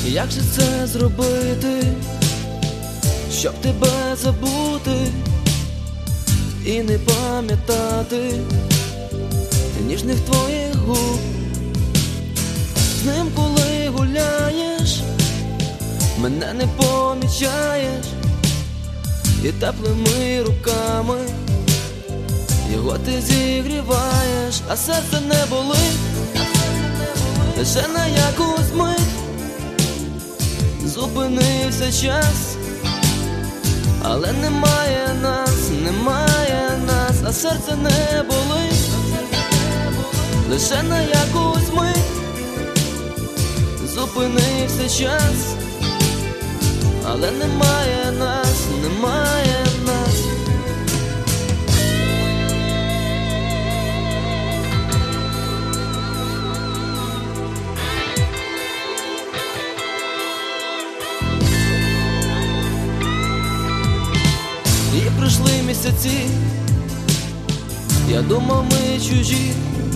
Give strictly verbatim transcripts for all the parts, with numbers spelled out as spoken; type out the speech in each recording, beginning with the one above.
Як же це зробити, щоб тебе забути і не пам'ятати ніжних твоїх губ? З ним, коли гуляєш, мене не помічаєш, і теплими руками його ти зігріваєш, а серце не болить лише на якусь мить. Зупинився час, але немає нас, немає нас, а серце не болить лише на якусь мить. Зупинився час, але немає нас, немає нас. І пройшли місяці, я думав, ми чужі.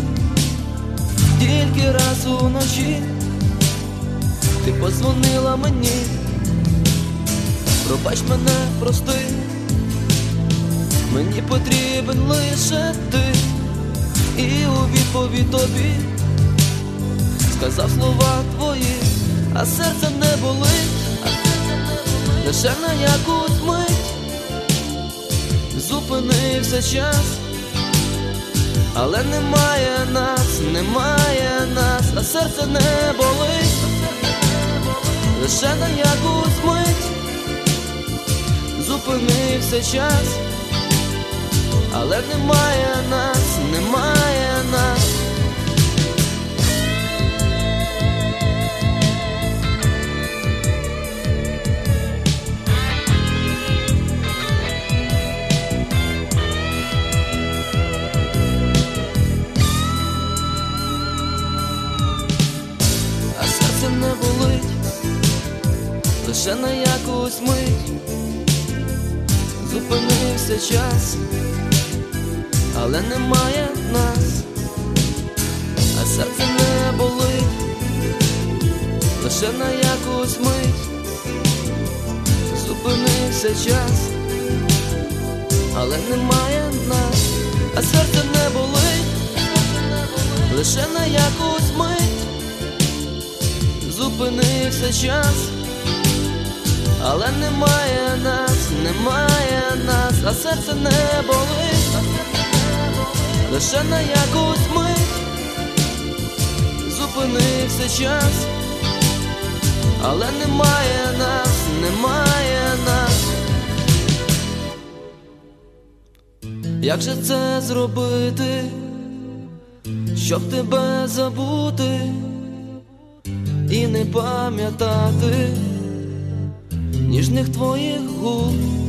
Тільки раз уночі ти подзвонила мені. Пробач мене, прости, мені потрібен лише ти. І у відповідь тобі сказав слова твої, а серце не болить лише на якусь мить. Зупинився час, але немає нас, немає нас, а серце не болить лише на якусь мить. Зупинився час, але немає нас, немає нас. Не болить лише на якусь мить. Зупинився час, але немає нас, а серце не болить лише на якусь мить. Зупинився час, але немає нас, а серце не болить лише на якусь мить. Зупинився час, але немає нас, немає нас, а серце не болить лише на якусь мить. Зупинився час, але немає нас, немає нас. Як же це зробити, щоб тебе забути і не пам'ятати ніжних твоїх губ?